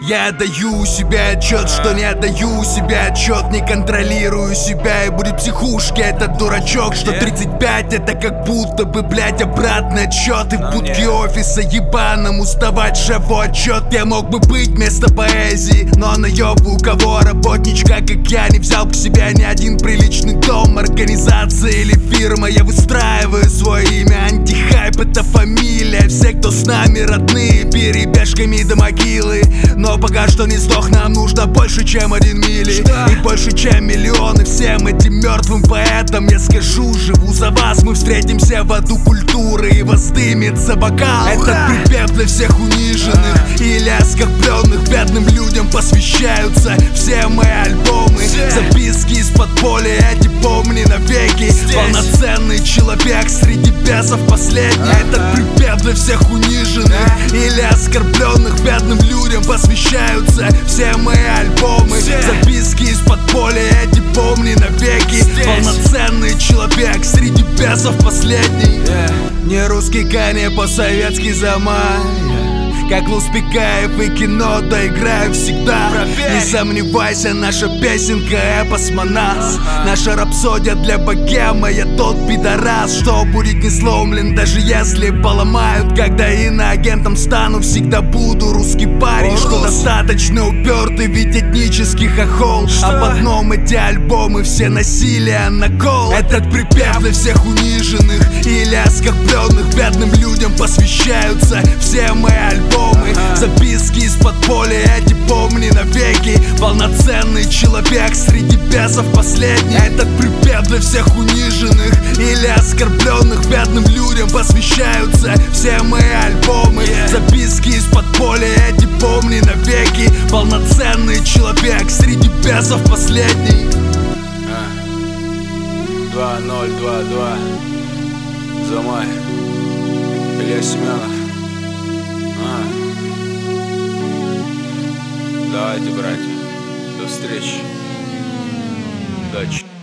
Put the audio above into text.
Я даю себе отчет, что не даю себе отчет, не контролирую себя, и будет психушки этот дурачок, что 35 это как будто бы, блять, обратный отсчет. И в будке офиса ебаном уставать шефу отчет. Я мог бы быть вместо поэзии, но наебу у кого работничка, как я, не взял к себе ни один приличный дом, организация или фирма. Я выстраиваю свое имя, антихайп это фамилия. Все, кто с нами родные, перебежками до могилы. Но пока что не сдох, нам нужно больше, чем 1 мили. И больше, чем миллионы всем этим мертвым поэтам. Я скажу, живу за вас, мы встретимся в аду культуры, и воздымется бокал. Этот припев для всех униженных или оскорбленных. Бедным людям посвящаются все мои альбомы. Записки из подполья, эти помни навеки. Полноценный человек среди бесов последний. Этот припев для всех униженных или оскорбленных. Бедным людям посвящаются все мои альбомы. Записки из подполья, эти помни навеки. Полноценный человек среди бесов последний. Не русский Канье, по-советски Замай. Как Луспекаев и кино доиграю всегда. Не сомневайся, наша песенка эпос Манас. Наша рапсодия для богема, я тот пидорас, что будет не сломлен, даже если поломают. Когда иноагентом стану, всегда буду русский парень, что достаточно упертый, ведь этнический хохол. Об одном эти альбомы, все насилия на кол. Этот припев для всех униженных или оскорбленных. Бедным людям посвящаются все мои альбомы. Записки из подполья, эти помни навеки. Полноценный человек среди бесов последний. Этот припев для всех униженных или оскорбленных. Бедным людям посвящаются все мои альбомы. Записки из подполья, эти помни навеки. Полноценный человек среди бесов последний. 2022 Замай, Илья Семенов. Давайте, братья, до встречи, удачи.